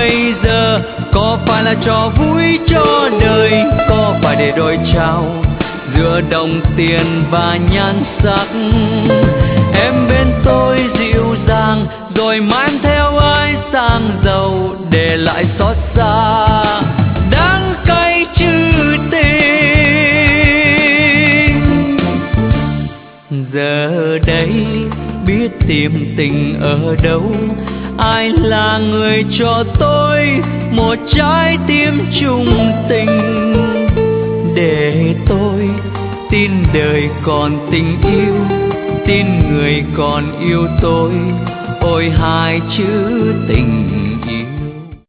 bây giờ? Có phải là trò vui cho đời, có phải để đổi trao giữa đồng tiền và nhan sắc? Em bên tôi dịu dàng rồi mang theo ánh sáng giàu, để lại xót xa đắng cay trữ tình. Giờ đây biết tìm tình ở đâu, ai là người cho tôi một trái tim chung tình, để tôi tin đời còn tình yêu, tin người còn yêu tôi. Ôi hai chữ tình